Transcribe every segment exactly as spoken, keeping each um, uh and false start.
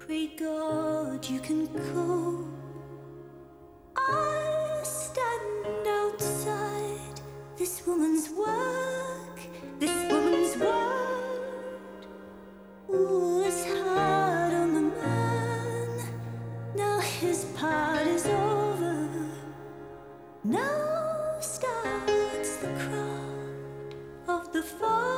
Pray God you can go. I stand outside this woman's work, this woman's word was hard on the man. Now his part is over. Now starts the craft of the father.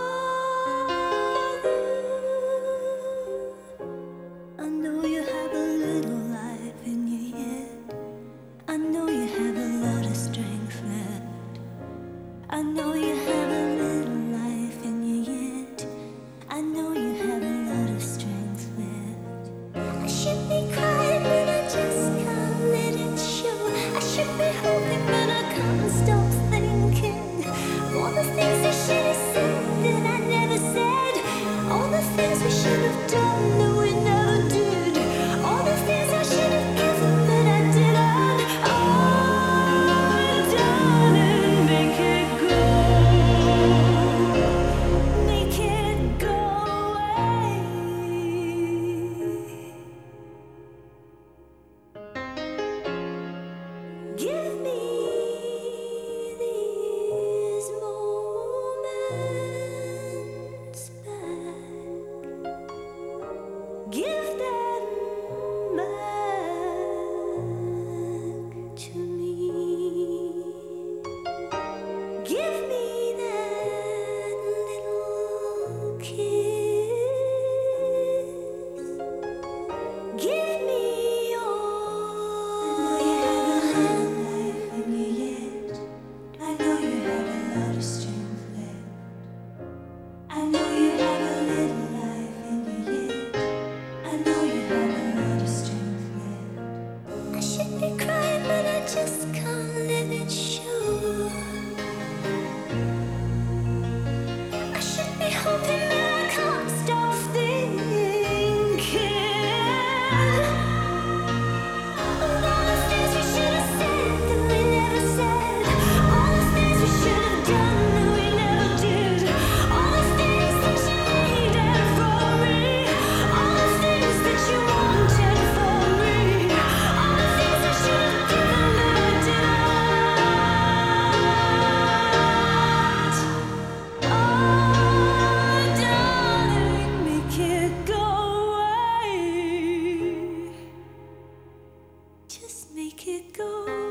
I know you have a little life in you yet. I know you have a lot of strength left. I know you have a little life in you yet. I know you have a lot of strength left. I should be crying, but I just can't let it show. I should be hoping, but I can't stop thinking. All the things I should have said that I never said. All the things we should have done that we never did. All the things I should have given but I didn't. Oh, darling, make it go. Make it go away. Give me these moments back. Give them back to me. Give me that little kiss. Give me all. I know you have a lot of strength left. I know you have a little life in you yet. I know you have a lot of strength left. I should be crying, but I just can't let it show. I should be hoping, but I can't stop thinking. Of all the things we should have said that we never said. All the things we should have done that we never did. All the things that you needed from me. All the things that you wanted from me. All the things I should have given but I didn't. Oh, darling, make it go away. Just make it go.